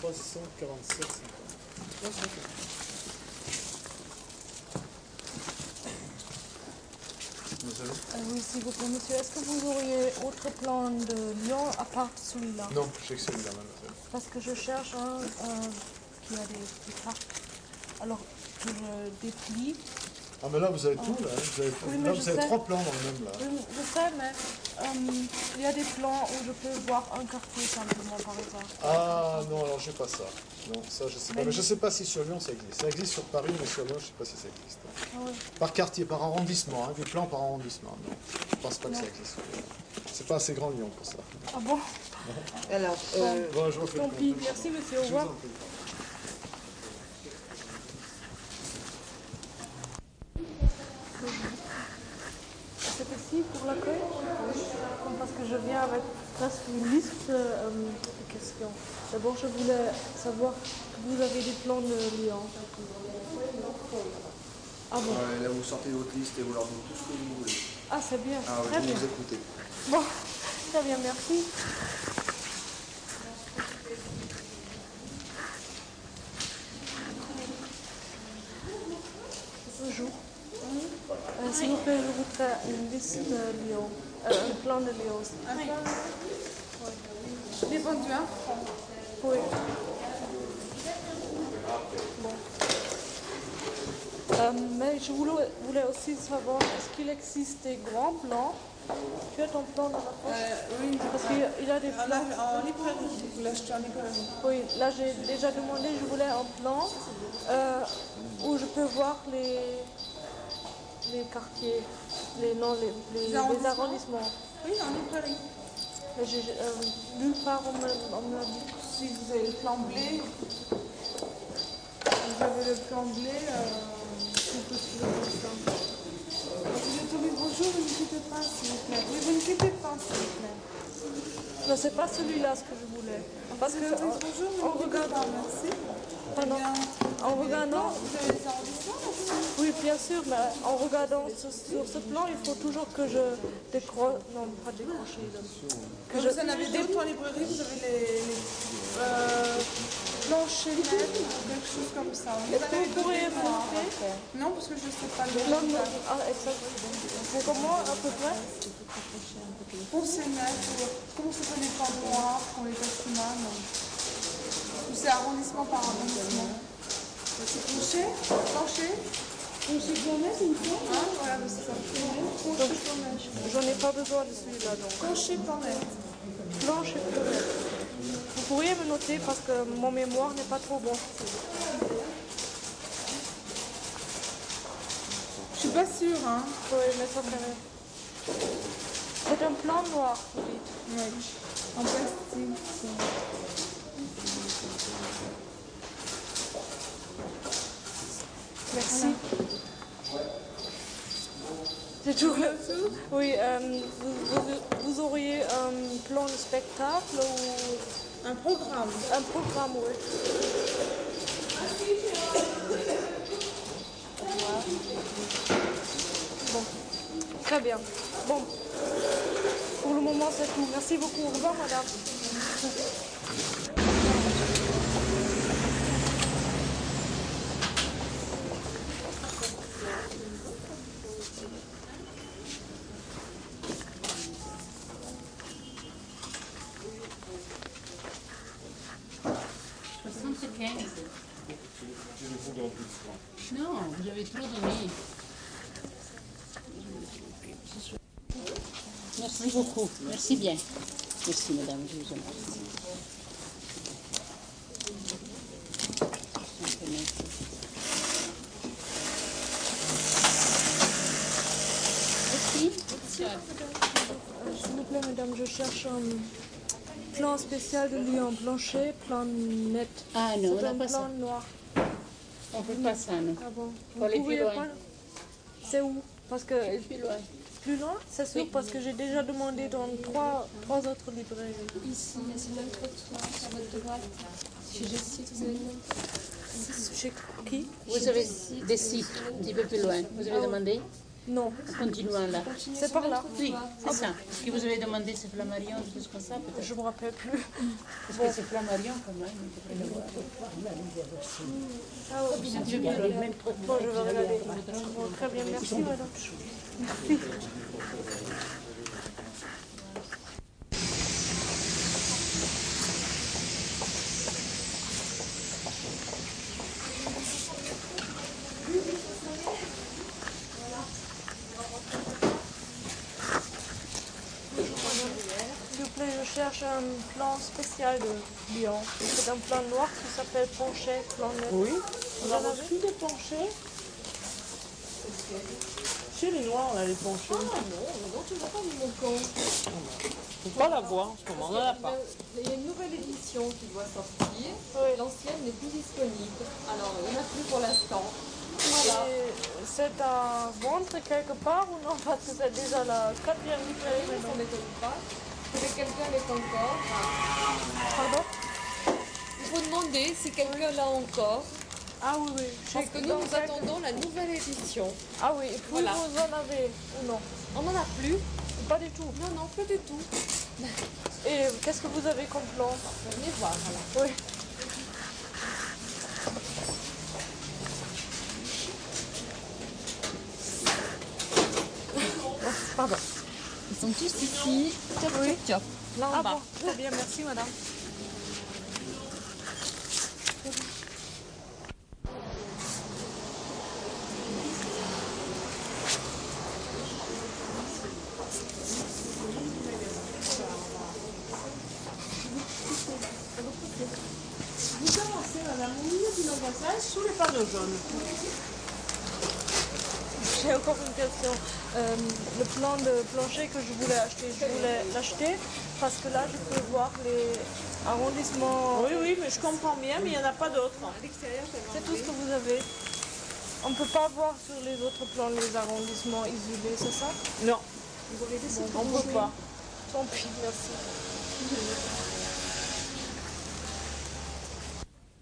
347. Oui, s'il vous plaît, monsieur, est-ce que vous auriez autre plan de Lyon à part celui-là? Non, je sais que celui-là, mademoiselle. Parce que je cherche un qui a des cartes. Alors, que je déplie. Ah, mais là, vous avez tout, là. Vous avez, Oui, là, vous avez 3 plans dans le même, là. Oui, je sais, mais il y a des plans où je peux voir un quartier simplement, par exemple. Ah, non, alors, j'ai pas ça. Non, ça, je sais pas. Mais je sais pas si sur Lyon, ça existe. Ça existe sur Paris, mais sur Lyon, je sais pas si ça existe. Ah oui. Par quartier, par arrondissement, hein, des plans par arrondissement. Non, je pense pas que ça existe. C'est pas assez grand Lyon pour ça. Ah bon? Alors, Bon, je refais le Tant pis, compte. merci monsieur, au Je vous en revoir. prie. C'est ici pour l'accueil? Parce que je viens avec presque une liste de questions. D'abord, je voulais savoir que vous avez des plans de Lyon. Ah bon? Là, vous sortez votre liste et vous leur dites tout ce que vous voulez. Ah, c'est bien, Ah, très vous bien. nous écoutez. Bon, très bien, merci. Bonjour. S'il vous plaît, je voudrais une liste de Lyon, un plan de Lyon. Je l'ai vendu un franc. Oui. Bon. Mais je voulais aussi savoir, est-ce qu'il existe des grands plans? Tu as ton plan dans la poche? Oui, Parce qu'il a des plans. en librairie. Vous l'achetez en librairie. Oui, là j'ai déjà demandé, je voulais un plan où je peux voir les quartiers, les arrondissements. Oui, en librairie. Mais nulle part on me dit. Si vous avez le plan blé, C'est possible comme ça. Quand vous êtes tombé bonjour, ne quittez pas, s'il vous plaît. Oui, vous ne quittez pas, s'il vous plaît. Non, c'est pas celui-là ce que je voulais. Parce que Bonjour, en vous ne quittez regardant, pas, merci. pardon, en regardant, Vous avez les arrondissements aussi? oui bien sûr, mais en regardant sur ce plan, il faut toujours que je décroche, non pas décrocher, que Vous en avez d'autres en librairie, vous avez les planchers nets ou quelque chose comme ça. Est-ce que vous pourriez me noter? Non, parce que je ne sais pas le Non, nom. non, ah, exactement. C'est comment à peu près? Pour ces nets, comment ça s'appelle les plans noirs pour les taximans? Ou c'est arrondissement par arrondissement? C'est plancher? Plancher? Plancher planète, il me semble. Ah, voilà, c'est ça. Plancher planète. J'en ai pas besoin de celui-là donc. Plancher planète. Blanche et bleue. Vous pourriez me noter parce que mon mémoire n'est pas trop bon. Je suis pas sûre, hein. Oui, mais ça fait. C'est un plan noir, vous dites. Oui. En plastique. Merci. C'est tout. Oui, vous auriez un plan de spectacle ou Un programme. un programme, oui. Bon, très bien. Bon, pour le moment c'est tout. Merci beaucoup. Au revoir, madame. Non, vous avez trop donné. Merci beaucoup. Merci bien. Merci, madame. Je vous remercie. Merci. S'il vous plaît, madame, je cherche un plan spécial de Lyon, plancher, plan net. Ah non, on C'est n'a un pas plan ça. noir. On ne fait pas ça, non. Ah bon? Faut aller plus loin. C'est où? Parce que Plus loin. plus loin, c'est sûr, Oui. parce que j'ai déjà demandé dans trois autres librairies. Ici, c'est le trottoir, à votre droite. Chez Jessie, vous avez le Chez qui? Vous avez des sites un petit peu plus loin. Vous avez demandé? Non, Continuons là. c'est par là. Oui, c'est ça. Ce que vous avez demandé, c'est Flammarion, des choses comme ça, peut-être. Je me rappelle plus. Parce que c'est Flammarion quand même. Il devrait l'avoir. Ah oui, Je vais aller. bon, je vais regarder. Bon, très bien, merci madame. Merci. S'il vous plaît, je cherche un plan spécial de Lyon. C'est un plan noir qui s'appelle Ponchet, plan net. Oui, Vous on a en avez? reçu des penchés. Chez les Noirs, on a les penchés. Non, tu vois pas mis mon compte. Faut pas l'avoir en ce moment, on n'en a pas. Il y a une nouvelle édition qui doit sortir. Oui. L'ancienne n'est plus disponible. Alors, il n'y en a plus pour l'instant. Voilà. Et c'est à vendre quelque part ou non? Parce que c'est déjà la quatrième librairie Ça maintenant. ne m'étonne pas. Que quelqu'un l'ait encore. Pardon? Il faut demander si quelqu'un l'a encore. Ah oui, oui. Parce que nous, nous attendons la nouvelle édition. Ah oui, et puis Voilà. vous en avez ou non? On n'en a plus. Pas du tout. Non, non, pas du tout. Et qu'est-ce que vous avez comme plan? Venez voir, voilà. Oui. Pardon. Ils sont tous ici. Top, Oui. top, top. Là en Ah bas. bon, très bien, merci madame. Vous avancez, madame, au milieu du magasin, sous les panneaux jaunes. J'ai encore une question. Le plan de plancher que je voulais l'acheter parce que là je peux voir les arrondissements. Oui, oui, mais je comprends bien, mais il n'y en a pas d'autres. C'est tout ce que vous avez. On ne peut pas voir sur les autres plans les arrondissements isolés, c'est ça? Non, Bon, on ne peut pas. tant pis, merci.